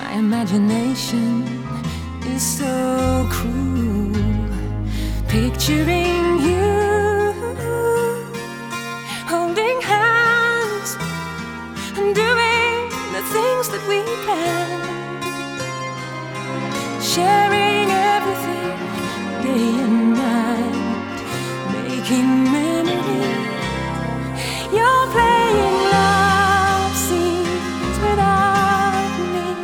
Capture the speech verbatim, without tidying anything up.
My imagination is so cruel, picturing you holding hands and doing the things that we planned, sharing everything day and night, making